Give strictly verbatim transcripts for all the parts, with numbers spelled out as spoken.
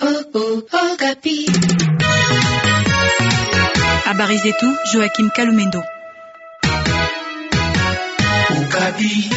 oh, oh, Okapi. Habari zetu Joachim Kalumendo. Okapi.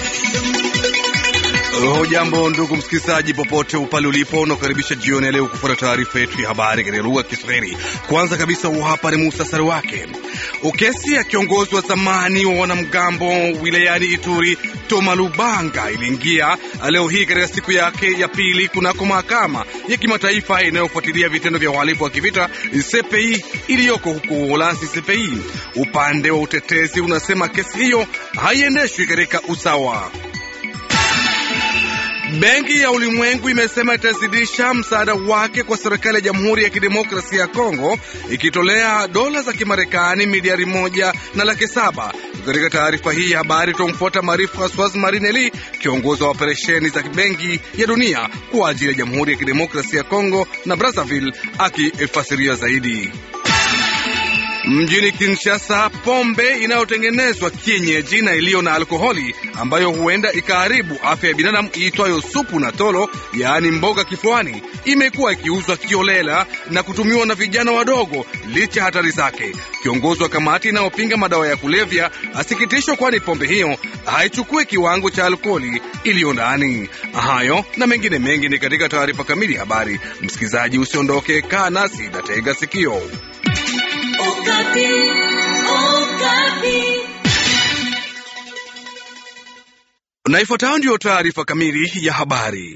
Hujambo ndugu msikilizaji, popote upale ulipo, unakaribisha jioni leo kufuata taarifa yetu ya habari katika lugha ya Kiswahili. Kwanza kabisa, hapa ni muhtasari wake. Kesi ya kiongozi wa zamani wa wanamgambo wilayani Ituri Thomas Lubanga iliingia leo hii katika siku yake ya pili kunako mahakama ya kimataifa inayofuatilia vitendo vya uhalifu wa kivita C P I iliyoko huko Uholanzi. C P I, upande wa utetezi unasema kesi hiyo haiendeshwi katika usawa. Benki ya Ulimwengu imesema itazidisha msaada wake kwa serikali ya Jamhuri ya Kidemokrasia ya Kongo, ikitolea dola za Kimarekani milioni moja na laki saba. Katika taarifa hii ya habari tumfuata Marifu Françoise Marinelli, kiongozi wa operesheni za Benki ya Dunia kwa ajili ya Jamhuri ya Kidemokrasia ya Kongo na Brazzaville, akifasiria zaidi. Mjini Kinshasa, pombe inayotengenezwa kienyeji na iliyo na alkoholi ambayo huenda ikaharibu afya ya binadamu iitwayo supu na tolo, yaani mboga kifuani, imekuwa ikiuzwa kiolela na kutumiwa na vijana wadogo licha hatari zake. Kiongozi wa kamati inayopinga madawa ya kulevya asikitishwa kwani pombe hiyo haichukui kiwango cha alkoholi iliyo ndani. Hayo na mengine mengi ni katika taarifa kamili habari. Msikizaji, usiondoke, kaa nasi na tega sikio. Okapi, Okapi. Na ifuatayo ndiyo taarifa kamili ya habari.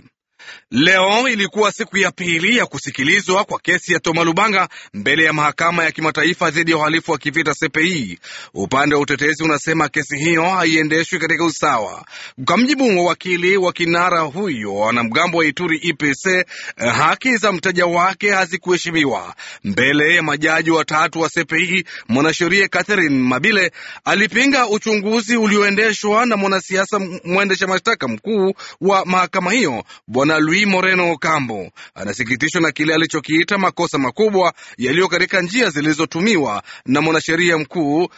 Leo ilikuwa siku ya pili ya kusikilizwa kwa kesi ya Thomas Lubanga mbele ya mahakama ya kimataifa dhidi ya uhalifu wa kivita C P I. Upande wa utetezi unasema kesi hiyo haiendeshwi katika usawa. Kwa mjibu wa wakili wa kinara huyo wanamgambo wa Ituri I P C, haki za mteja wake hazikuheshimiwa. Mbele ya majaji watatu wa C P I, mwanasheria Catherine Mabile alipinga uchunguzi ulioendeshwa na mwanasiasa mwendesha mashtaka mkuu wa mahakama hiyo Bwana Louis Moreno Cambo. Anasikitishwa na kile alichokiita makosa makubwa yaliyo katika njia zilizotumiwa na mwanasheria mkuu.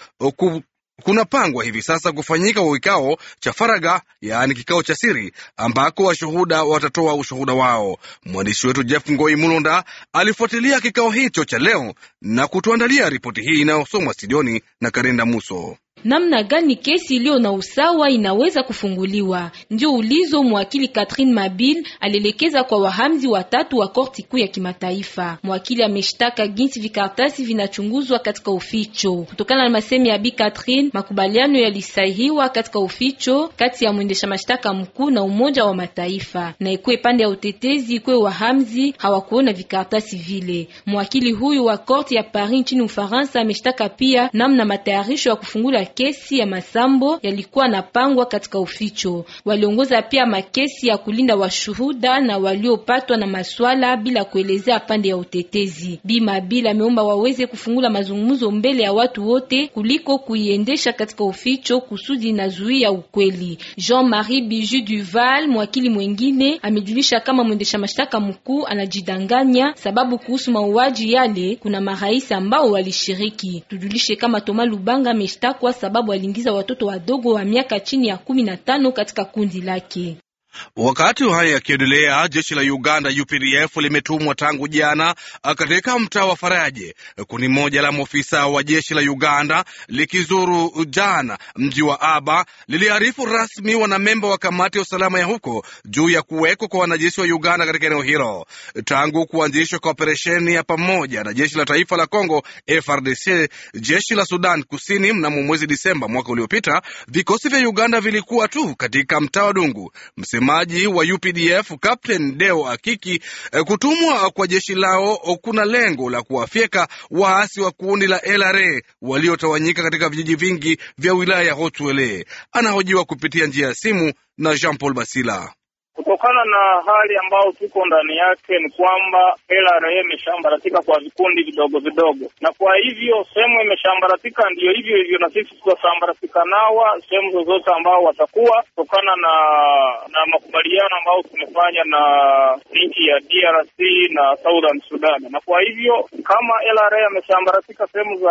Kunapangwa hivi sasa kufanyika kikao cha faraga, yaani kikao cha siri, ambako washuhuda watatoa ushuhuda wao. Mwandishi wetu Jeff Ngoi Mulonda alifuatilia kikao hicho cha leo na kutuandalia ripoti hii inayosomwa studioni na Karenda Muso. Namna gani kesi iliyo na usawa inaweza kufunguliwa? Ndio ulizo mwakili Catherine Mabil alielekeza kwa wahamzi watatu wa korti kuu ya kimataifa. Mwakili ameshtaka ginsi vikartasi vinachunguzwa katika uficho. Kutokana na masemi ya Bi Catherine, makubaliano yalisahihiwa katika uficho kati ya mwendesha mashtaka mkuu na Umoja wa Mataifa. Na ikwe pande ya utetezi, ikwe wahamzi hawakuona vikartasi vile. Mwakili huyu wa korti ya Paris nchini Ufaransa ameshtaka pia namna matayarisho ya kufungula kesi ya masambo yalikuwa napangwa katika uficho. Waliongoza pia makesi ya kulinda washuhuda na waliopatwa na maswala bila kuelezea pande ya utetezi. Bi Mabila ameomba waweze kufungula mazungumzo mbele ya watu wote kuliko kuiendesha katika uficho kusudi na zuia ukweli. Jean-Marie Biju Duval, mwakili mwengine, amejulisha kama mwendesha mashtaka mkuu anajidanganya sababu kuhusu mauaji yale kuna marais ambao walishiriki. Tujulishe kama Thomas Lubanga ameshtakwa sababu aliingiza watoto wadogo wa miaka chini ya kumi na tano katika kundi lake. Wakati haya yakiendelea, jeshi la Uganda U P D F limetumwa tangu jana katika mtaa wa Faraje. Kundi moja la maofisa wa jeshi la Uganda likizuru jana mji wa Aba liliarifu rasmi wanamemba wa kamati ya usalama ya huko juu ya kuwekwa kwa wanajeshi wa Uganda katika eneo hilo. Tangu kuanzishwa kwa operesheni ya pamoja na jeshi la taifa la Kongo F R D C, jeshi la Sudan Kusini mnamo mwezi Disemba mwaka uliopita, vikosi vya Uganda vilikuwa tu katika mtaa wa Dungu. Msemaji wa U P D F Captain Deo Akiki, kutumwa kwa jeshi lao kuna lengo la kuwafyeka waasi wa kundi la L R A waliotawanyika katika vijiji vingi vya wilaya ya Hotwele. Anahojiwa kupitia njia ya simu na Jean Paul Basila. Kutokana na hali ambayo tuko ndani yake ni kwamba L R A imeshambaratika kwa vikundi vidogo vidogo, na kwa hivyo sehemu imeshambaratika, ndio hivyo hivyo na sisi tutasambaratika nawa sehemu zozote ambao watakuwa, kutokana na na makubaliano ambayo tumefanya na nchi ya D R C na Southern Sudan. Na kwa hivyo kama L R A imeshambaratika sehemu za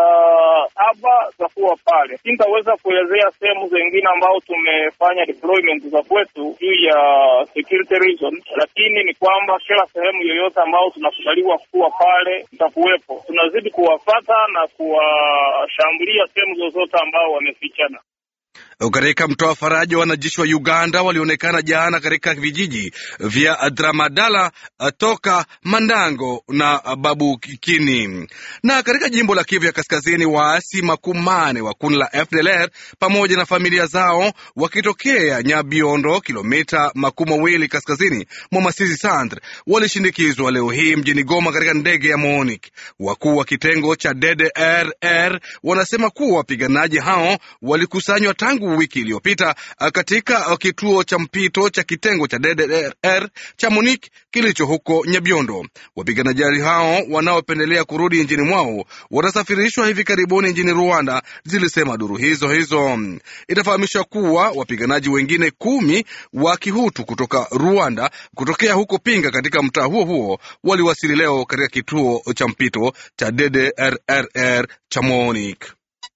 Aba za kuwa pale, sitaweza kuelezea sehemu zingine ambao tumefanya deployment za kwetu juu ya security reason, lakini ni kwamba kila sehemu yoyote ambao tunakubaliwa kuwa pale tutakuwepo. Tunazidi kuwafata na kuwashambulia sehemu zozote ambao wamefichana. Katika mtoa faraja, wanajeshi wa Uganda walionekana jana katika vijiji vya Dramadala, Toka, Mandango na Babukini. Na katika jimbo la Kivu ya Kaskazini, waasi makumane wa kundi la F D L R pamoja na familia zao wakitokea Nyabiondo, kilomita makumi mawili kaskazini mwa Masisi Centre, walishindikizwa leo hii mjini Goma katika ndege ya Monic. Wakuu wa kitengo cha D D R R wanasema kuwa wapiganaji hao walikusanywa tangu wiki iliyopita katika kituo cha mpito cha kitengo cha D D R cha Monique kilicho huko Nyabiondo. Wapiganaji hao wanaopendelea kurudi nchini mwao watasafirishwa hivi karibuni nchini Rwanda, zilisema duru hizo hizo. Itafahamishwa kuwa wapiganaji wengine kumi wa Kihutu kutoka Rwanda kutokea huko Pinga katika mtaa huo huo waliwasili leo katika kituo cha mpito cha D D R R cha Monique.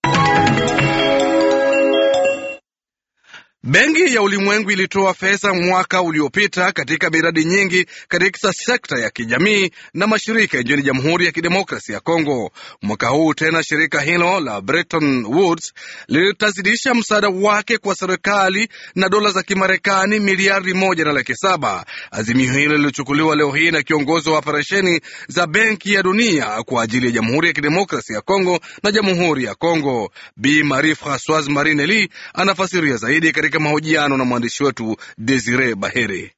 Benki ya Ulimwengu ilitoa fedha mwaka uliopita katika miradi nyingi katika sekta ya kijamii na mashirika nchini Jamhuri ya Kidemokrasia ya Kongo. Mwaka huu tena shirika hilo la Bretton Woods litazidisha msaada wake kwa serikali na dola za Kimarekani miliardi moja na laki saba. Azimio hilo lilichukuliwa leo hii na kiongozi wa operesheni za Benki ya Dunia kwa ajili ya Jamhuri ya Kidemokrasia ya Kongo na Jamhuri ya Kongo. Bi Marie Françoise Marinelli anafasiria zaidi katika mahojiano na mwandishi wetu Desire Bahere.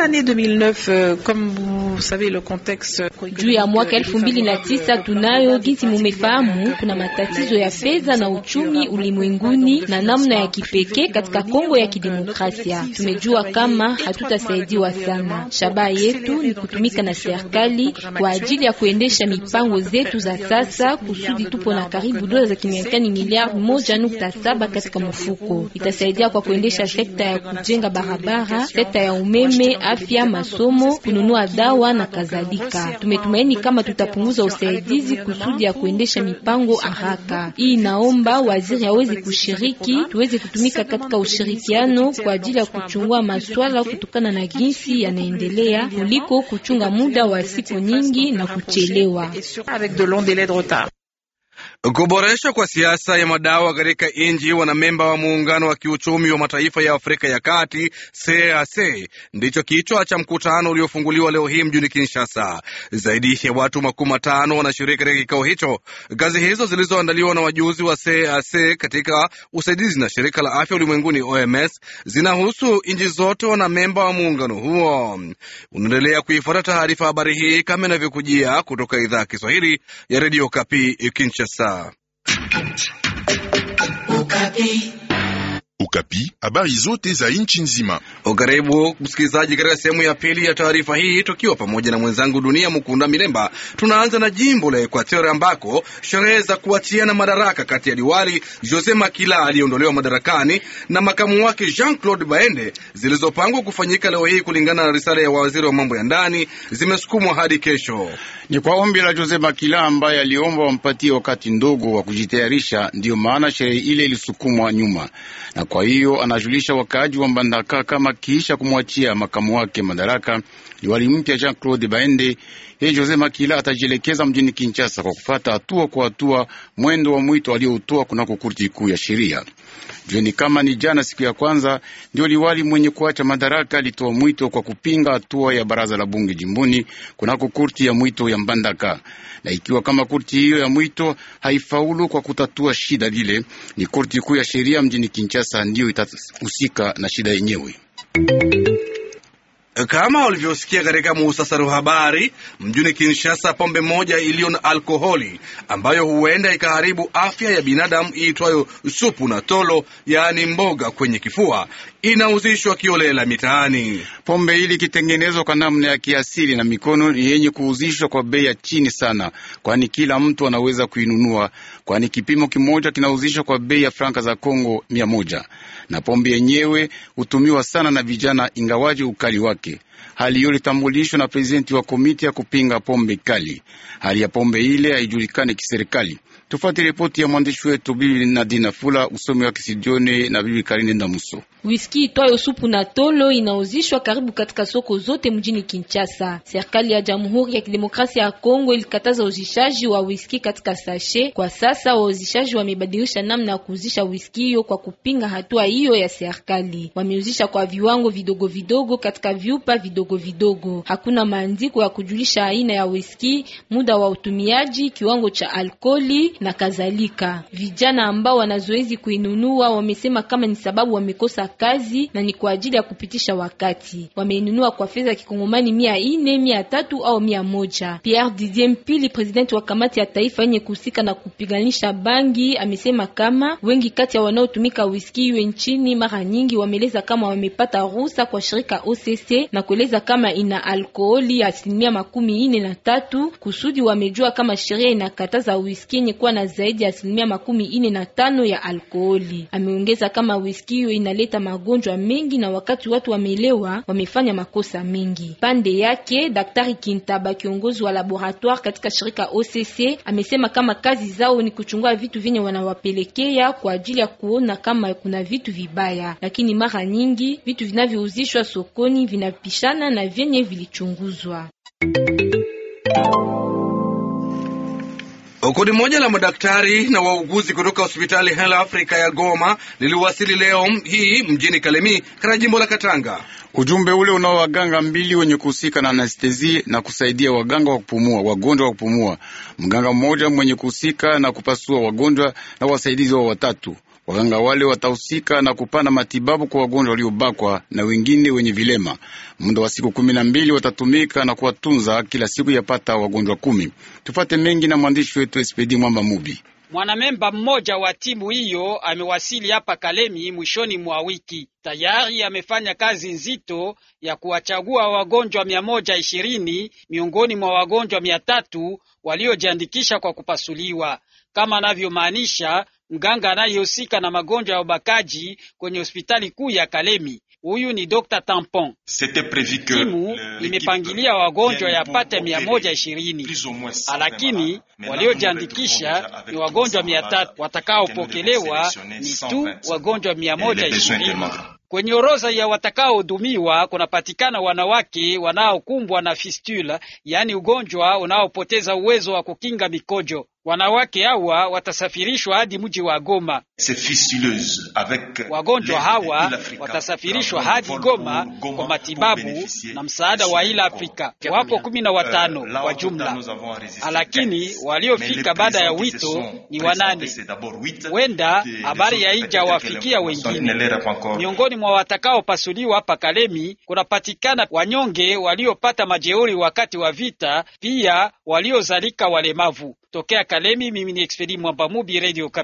Juu ya mwaka elfu mbili na tisa tunayo, jinsi mumefahamu, kuna matatizo ya fedha na uchumi ulimwenguni na namna ya kipekee katika Kongo ya Kidemokrasia. Tumejua kama hatutasaidiwa sana. Shabaha yetu ni kutumika na serikali kwa ajili ya kuendesha mipango zetu za sasa, kusudi tupo na karibu dola za Kimarekani miliardi moja nukta saba katika mfuko. Itasaidia kwa kuendesha sekta ya kujenga barabara, sekta ya umeme, afya, masomo, kununua dawa na kadhalika. Tumetumaini kama tutapunguza usaidizi kusudi ya kuendesha mipango haraka. Hii inaomba waziri aweze kushiriki, tuweze kutumika katika ushirikiano kwa ajili ya kuchungua masuala kutokana na jinsi yanaendelea kuliko kuchunga muda wa siku nyingi na kuchelewa. Kuboreshwa kwa siasa ya madawa katika nchi wanamemba wa muungano wa kiuchumi wa mataifa ya Afrika ya Kati C A C ndicho kichwa cha mkutano uliofunguliwa leo hii mjini Kinshasa. Zaidi ya watu makumi matano wanashiriki katika kikao hicho. Kazi hizo zilizoandaliwa na wajuzi wa C A C katika usaidizi na shirika la afya ulimwenguni O M S zinahusu nchi zote wanamemba wa muungano huo. Unaendelea kuifuata taarifa habari hii kama inavyokujia kutoka idhaa ya Kiswahili ya Radio Okapi Kinshasa. Okapi. Okapi, habari zote za nchi nzima. Karibu msikilizaji katika sehemu ya pili ya taarifa hii, tukiwa pamoja na mwenzangu Dunia Mukunda Milemba. Tunaanza na jimbo la Equateur ambako sherehe za kuachiana madaraka kati ya diwali Jose Makila aliondolewa madarakani na makamu wake Jean-Claude Baende zilizopangwa kufanyika leo hii kulingana na risala ya waziri wa mambo ya ndani zimesukumwa hadi kesho. Ni kwa ombi la Jose Makila ambaye aliomba wampatie wakati ndogo wa kujitayarisha, ndio maana sherehe ile ilisukumwa nyuma. Na kwa hiyo anajulisha wakaaji wa Mbandaka kama kisha kumwachia makamu wake madaraka liwali mpya Jean-Claude Baende, yeye Jose Makila atajielekeza mjini Kinshasa kwa kufuata hatua kwa hatua mwendo wa mwito aliotoa kunako kurti kuu ya sheria. Jueni kama ni jana siku ya kwanza ndio liwali mwenye kuacha madaraka alitoa mwito kwa kupinga hatua ya baraza la bunge jimboni kunako kurti ya mwito ya Mbandaka. Na ikiwa kama kurti hiyo ya mwito haifaulu kwa kutatua shida lile, ni kurti kuu ya sheria mjini Kinshasa ndio itahusika na shida yenyewe. Kama ulivyosikia katika muhtasari wa habari, mjini Kinshasa pombe moja iliyo na alkoholi ambayo huenda ikaharibu afya ya binadamu iitwayo supu na tolo, yaani mboga kwenye kifua, inauzishwa kiolela mitaani. Pombe hili kitengenezwa kwa namna ya kiasili na mikono ni yenye kuuzishwa kwa bei ya chini sana, kwani kila mtu anaweza kuinunua, kwani kipimo kimoja kinauzishwa kwa bei ya franka za Kongo mia moja. Na pombe yenyewe hutumiwa sana na vijana ingawaje ukali wake. Hali hiyo ilitambulishwa na prezidenti wa komiti ya kupinga pombe kali. Hali ya pombe ile haijulikani kiserikali. Tufuate ripoti ya mwandishi wetu Bibi Nadina Fula, usomi wa Kisidione na Bibi Karine Ndamuso. Whisky itwayo supu na tolo inauzishwa karibu katika soko zote mjini Kinshasa. Serikali ya Jamhuri ya Kidemokrasia ya Kongo ilikataza uzishaji wa whisky katika sachet. Kwa sasa wauzishaji wamebadilisha namna ya kuuzisha whisky hiyo kwa kupinga hatua hiyo ya serikali. Wameuzisha kwa viwango vidogo vidogo katika vyupa vidogo vidogo. Hakuna maandiko ya kujulisha aina ya whisky, muda wa utumiaji, kiwango cha alkoli na kadhalika. Vijana ambao wanazoezi kuinunua wamesema kama ni sababu wamekosa kazi na ni kwa ajili ya kupitisha wakati. Wameinunua kwa fedha kikongomani mia ine, mia tatu au mia moja. Pierre Didier Mpili, presidenti wa kamati ya taifa yenye kuhusika na kupiganisha bangi, amesema kama wengi kati ya wanaotumika whisky iwe nchini mara nyingi wameleza kama wamepata ruhusa kwa shirika O C C na kueleza kama ina alkoholi asilimia makumi ine na tatu, kusudi wamejua kama sheria inakataza whisky yenye kuwa na zaidi ya asilimia makumi ine na tano ya alkoholi. Ameongeza kama whisky hiyo inaleta magonjwa mengi na wakati watu wamelewa wamefanya makosa mengi. Pande yake Daktari Kintaba, kiongozi wa laboratoire katika shirika O C C, amesema kama kazi zao ni kuchungua vitu vyenye wanawapelekea kwa ajili ya kuona kama kuna vitu vibaya, lakini mara nyingi vitu vinavyouzishwa sokoni vinapishana na vyenye vilichunguzwa. Kundi moja la madaktari na wauguzi kutoka hospitali Hela Afrika ya Goma liliwasili leo hii mjini Kalemi katika jimbo la Katanga. Ujumbe ule unao waganga mbili wenye kuhusika na anestezi na kusaidia waganga wa kupumua, wagonjwa wa kupumua. Mganga mmoja mwenye kuhusika na kupasua wagonjwa na wasaidizi wa watatu. Waganga wale watahusika na kupana matibabu kwa wagonjwa waliobakwa na wengine wenye vilema. Muda wa siku kumi na mbili watatumika na kuwatunza kila siku yapata wagonjwa kumi. Tufate mengi na mwandishi wetu Espedi Mwamba Mubi. Mwanamemba mmoja wa timu hiyo amewasili hapa Kalemi mwishoni mwa wiki. Tayari amefanya kazi nzito ya kuwachagua wagonjwa mia moja ishirini miongoni mwa wagonjwa mia tatu waliojiandikisha kwa kupasuliwa. Kama anavyomaanisha mganga anayehusika na magonjwa ya ubakaji kwenye hospitali kuu ya Kalemi. Huyu ni Doctor Tampon. Timu imepangilia wagonjwa yapate mia moja ishirini, lakini waliojiandikisha ni wagonjwa mia tatu. Watakaopokelewa ni tu wagonjwa mia moja ishirini. Kwenye orodha ya watakaohudumiwa kunapatikana wanawake wanaokumbwa na fistula, yani ugonjwa unaopoteza uwezo wa kukinga mikojo. Wanawake hawa watasafirishwa hadi mji wa Goma. Wagonjwa hawa watasafirishwa hadi Goma kwa matibabu na msaada wa Ila Afrika. Wapo kumi na watano kwa jumla, lakini waliofika baada ya wito ni wanane. Wenda habari ya ija wafikia wengine. Miongoni mwa watakao pasuliwa hapa Kalemi kunapatikana wanyonge waliopata majeuri wakati wa vita, pia waliozalika walemavu. Tokea Kalemi, mimi ni Expedi Mwamba Mubi, Radio Okapi.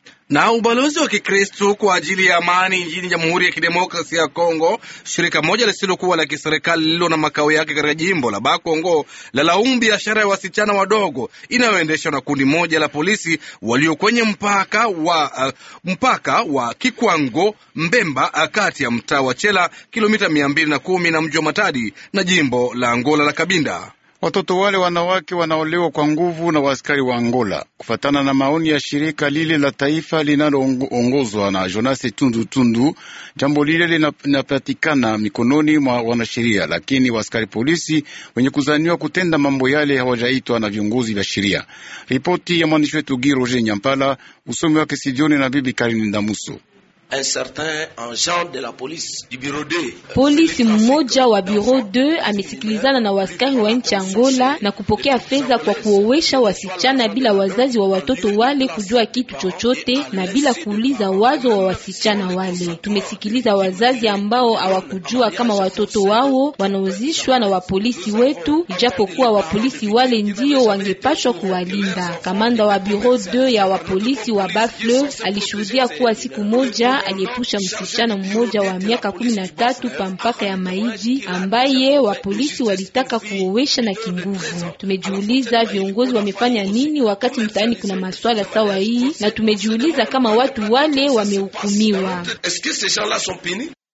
Na ubalozi wa Kikristo kwa ajili ya amani nchini Jamhuri ya Kidemokrasia ya Kongo, shirika moja lisilokuwa la kiserikali lililo na makao yake katika jimbo la Bakongo, la laumu biashara ya wasichana wadogo inayoendeshwa na kundi moja la polisi walio kwenye mpaka wa uh, mpaka wa Kikwango Mbemba, kati ya mtaa wa Chela kilomita mia mbili na kumi na mji wa Matadi na jimbo la Angola la Kabinda. Watoto wale wanawake wanaolewa kwa nguvu na waaskari wa Angola, kufatana na maoni ya shirika lile la taifa linaloongozwa na Jonas Tundu Tundu. Jambo lile linapatikana mikononi mwa wanasheria, lakini waaskari polisi wenye kuzaniwa kutenda mambo yale hawajaitwa na viongozi vya sheria. Ripoti ya mwandishi wetu Giroje Nyampala, usomi wake Sidioni na Bibi Karine Ndamuso. Un certain agent de la police du bureau deux. Polisi mmoja wa bureau deux amesikilizana na waskari wa nchi Angola na kupokea fedha kwa kuowesha wasichana bila wazazi wa watoto wale kujua kitu chochote na bila kuuliza wazo wa wasichana wale. Tumesikiliza wazazi ambao hawakujua kama watoto wao wanauzishwa na wapolisi wetu, ijapokuwa wapolisi wale ndio wangepashwa kuwalinda. Kamanda wa bureau deux ya wapolisi wa Bafleur alishuhudia kuwa siku moja aliepusha msichana mmoja wa miaka kumi na tatu pa mpaka ya Maiji ambaye wa polisi walitaka kuowesha na kinguvu. Tumejiuliza viongozi wamefanya nini wakati mtaani kuna maswala sawa hii, na tumejiuliza kama watu wale wamehukumiwa.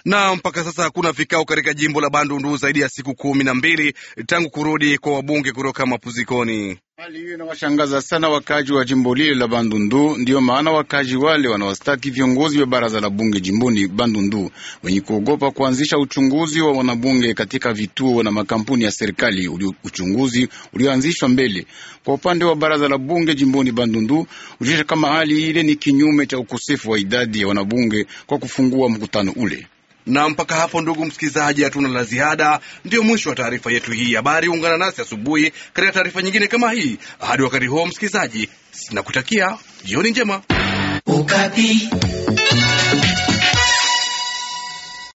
Na mpaka sasa hakuna vikao katika jimbo la Bandundu zaidi ya siku kumi na mbili tangu kurudi kwa wabunge kutoka mapumzikoni. Hali hiyo inawashangaza sana wakaji wa jimbo lile la Bandundu. Ndiyo maana wakaji wale wanawastaki viongozi wa baraza la bunge jimboni Bandundu wenye kuogopa kuanzisha uchunguzi wa wanabunge katika vituo na makampuni ya serikali, uli, uchunguzi ulioanzishwa mbele. Kwa upande wa baraza la bunge jimboni Bandundu ujulisha kama hali ile ni kinyume cha ukosefu wa idadi ya wanabunge kwa kufungua mkutano ule. Na mpaka hapo, ndugu msikilizaji, hatuna la ziada. Ndio mwisho wa taarifa yetu hii habari. Ungana nasi asubuhi katika taarifa nyingine kama hii. Hadi wakati huo, msikilizaji, nakutakia jioni njema. Okapi.